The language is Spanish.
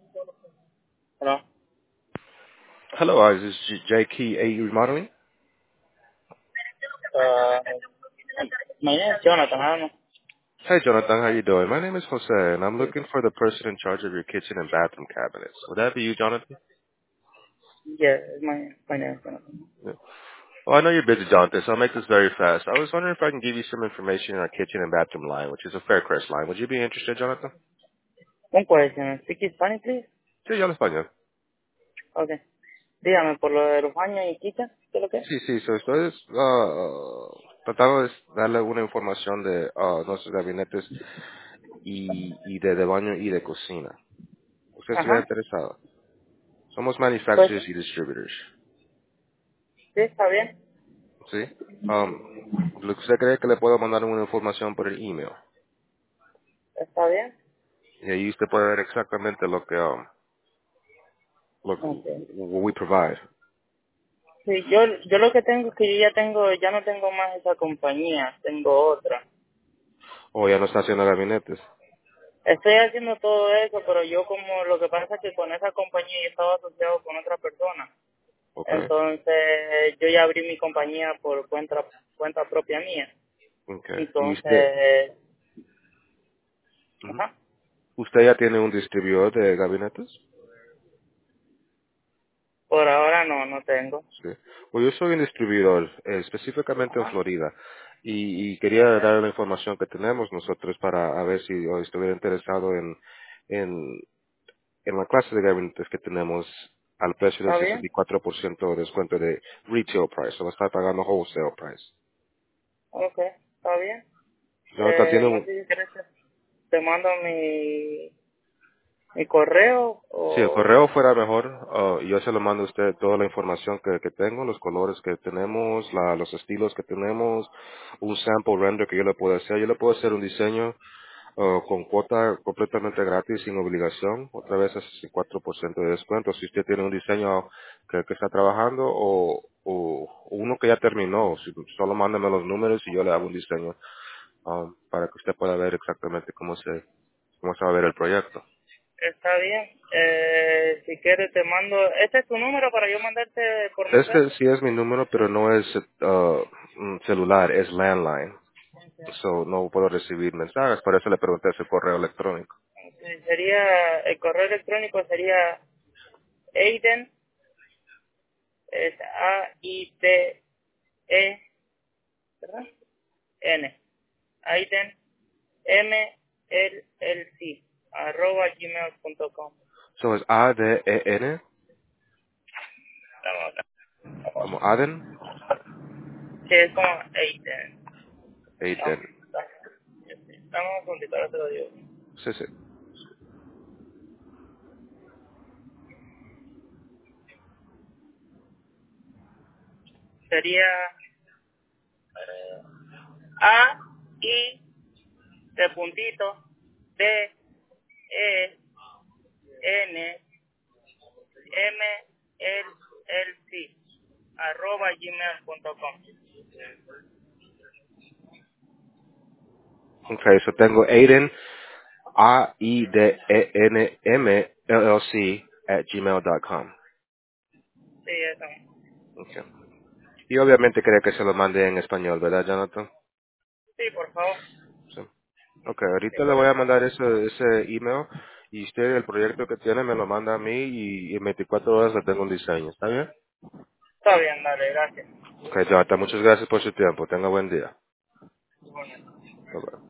Hello. Hello, this is J.K. AE Remodeling. Uh, my name is Jonathan. I don't know. Hey, Jonathan, how you doing? My name is Jose, and I'm looking for the person in charge of your kitchen and bathroom cabinets. Would that be you, Jonathan? Yeah, my name is Jonathan. Yeah. Well, I know you're busy, Jonathan, so I'll make this very fast. I was wondering if I can give you some information on our kitchen and bathroom line, which is a Faircrest line. Would you be interested, Jonathan? One question. Speak Spanish, please. Sí, yo hablo español. Okay. Dígame, por lo de los baños y kitchen, ¿qué es lo que es? Sí, sí, estoy tratando de darle una información de nuestros gabinetes y de baño y de cocina. ¿Usted estuviera Ajá. interesado? Somos Pues manufacturers sí, y distributors. sí, está bien. Sí. Um, ¿Usted cree que le puedo mandar una información por el email? Está bien. Y ahí usted puede ver exactamente lo que Okay. what we provide. Sí, yo lo que tengo es que ya no tengo más esa compañía, tengo otra. O ya no está haciendo gabinetes. Estoy haciendo todo eso, pero yo como lo que pasa es que con esa compañía yo estaba asociado con otra persona. Okay. Entonces yo ya abrí mi compañía por cuenta propia mía. Okay. Y Entonces, ujú. ajá, ¿Usted ya tiene un distribuidor de gabinetes? por ahora no tengo. Sí. Pues yo soy un distribuidor, específicamente en Ajá, Florida. Y quería dar la información que tenemos nosotros para a ver si estuviera interesado en en la clase de gabinetes que tenemos al precio del ¿está bien? 64% de descuento de retail price, o va a estar pagando wholesale price. Ok, está bien. Jonathan tiene No un, sé si quieres te mando mi correo si el o... correo fuera mejor, yo se lo mando a usted toda la información que tengo, los colores que tenemos, los estilos que tenemos, un sample render que yo le puedo hacer. Yo le puedo hacer un diseño con cuota completamente gratis, sin obligación, otra vez a 64% de descuento. Si usted tiene un diseño que está trabajando o uno que ya terminó, solo mándame los números y yo le hago un diseño para que usted pueda ver exactamente cómo se va a ver el proyecto. Está bien. Si quieres te mando... ¿Este es tu número para yo mandarte por Este mensaje? sí es mi número, pero no es un celular, es landline. So, no puedo recibir mensajes, por eso le pregunté su correo electrónico. El correo electrónico sería Aiden, es AIDE, ¿verdad? N. Aiden, MLLC, @gmail.com. So, es ADEN, Estamos acá. como Aden, Sí, es como Aiden. Aiden. Estamos un segundito, ahora te lo digo. Sí, sí. Sería A, I, de puntito, D, E, N, M, L, C, @gmail.com. Okay, so tengo Aiden, AIDENM LLC @gmail.com. Sí, eso. Okay. Y obviamente quería que se lo mande en español, ¿verdad, Jonathan? Sí, por favor. Sí. Okay, ahorita Sí, le por voy a favor. mandar ese email y usted el proyecto que tiene me lo manda a mí y en 24 horas le tengo un diseño, ¿está bien? Está bien, dale, gracias. Okay, Jonathan, muchas gracias por su tiempo. Tenga buen día. Bueno. Bye-bye.